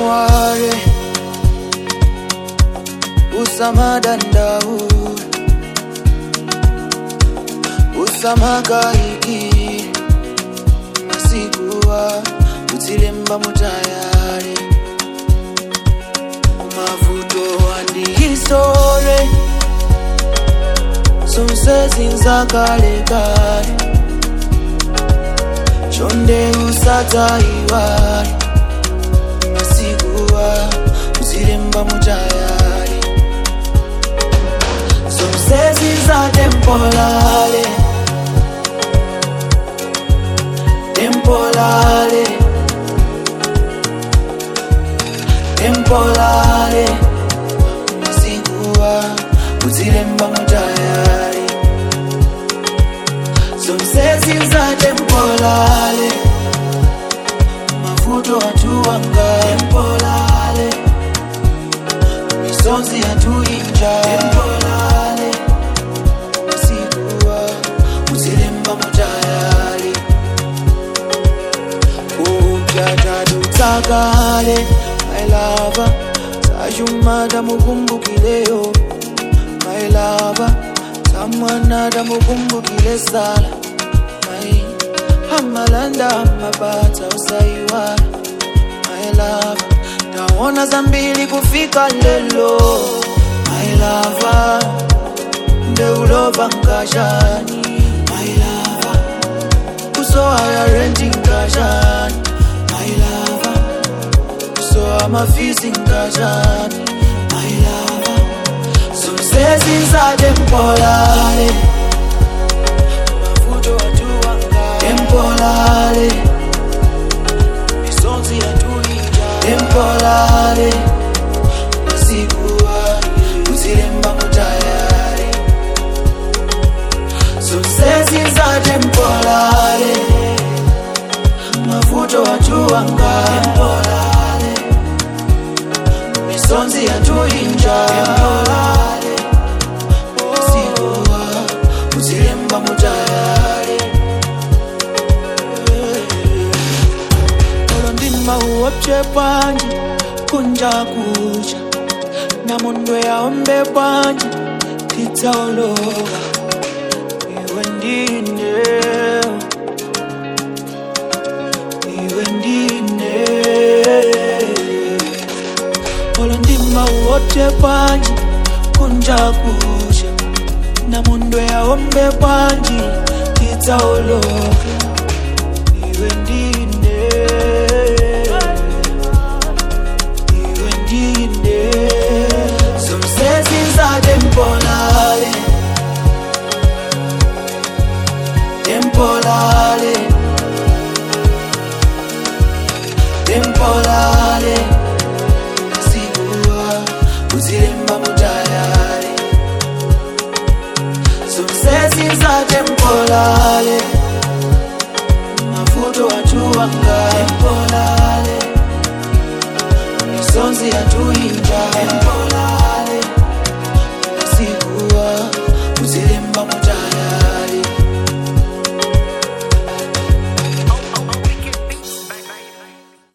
usamuare, usamadandau, usamagaiki, masikuwa utilemba mutayari. Mavuto andi hisore, sumsezinza kale kale, chonde usataiwari, masikuwa utilemba mutayari. Sumsezinza temporale, temporale, temporale, masikuwa utilemba mutayari. Sumsezinza temporale, mavuto atuanga temporale, misonzi atuinja temporale, masikuwa utilemba mutayari. Takale, my lover, sajumada mukumbukileo, my lover, samwanada mukumbukile sala, my hamalanda mabata usaiwa, my lover, taona zambili kufika lelo, my lover, ndeulova nkashani, my lover, usoa ya renting nkashani, my lover, so I'm a fizzy ngajani, my lover. Some says inside temporale, mavuto atuanga temporale, misonzi atuija temporale, masikuwa utilemba mutayari. Some says inside temporale, mavuto atuanga temporale, misonzi atuinja temporale, masikuwa utilemba mutayari. Olondima uopche panji kunja kuja, na mundu ya ombe panji titaologa, iwe ndine, iwe ndine. Olondima uoche panji kunja kuja, na mundu ya ombe panji titaologa, iwe ndine, iwe ndine. Some says inside temporale, temporale, temporale, masikuwa utilemba mutayari. Some says inside temporale, mavuto atuanga temporale, misonzi atuinja temporale,